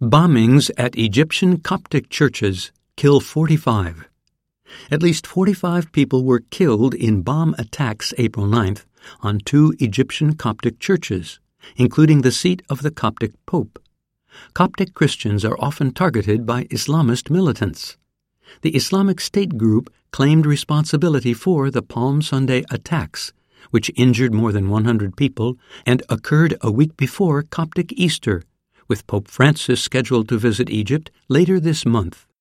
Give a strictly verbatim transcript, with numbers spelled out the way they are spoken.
Bombings at Egyptian Coptic churches kill forty-five. At least forty-five people were killed in bomb attacks April ninth on two Egyptian Coptic churches, including the seat of the Coptic Pope. Coptic Christians are often targeted by Islamist militants. The Islamic State group claimed responsibility for the Palm Sunday attacks, which injured more than one hundred people and occurred a week before Coptic Easter, with Pope Francis scheduled to visit Egypt later this month.